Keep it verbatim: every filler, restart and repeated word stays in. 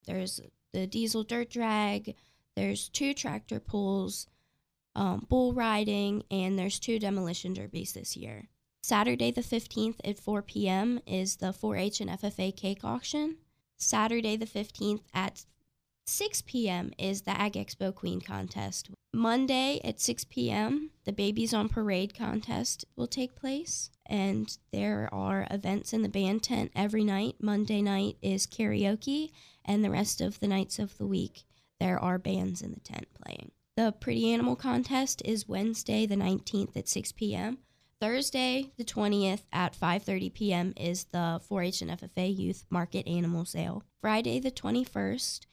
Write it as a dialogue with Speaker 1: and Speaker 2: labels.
Speaker 1: There's the diesel dirt drag, there's two tractor pulls, um, bull riding, and there's two demolition derbies this year. Saturday the fifteenth at four p.m. is the four H and F F A cake auction. Saturday the fifteenth at six p.m. is the Ag Expo Queen contest. Monday at six p.m., the Babies on Parade contest will take place, and there are events in the band tent every night. Monday night is karaoke, and the rest of the nights of the week, there are bands in the tent playing. The Pretty Animal contest is Wednesday the nineteenth at six p.m. Thursday the twentieth at five thirty p.m. is the four H and F F A Youth Market Animal Sale. Friday the twenty-first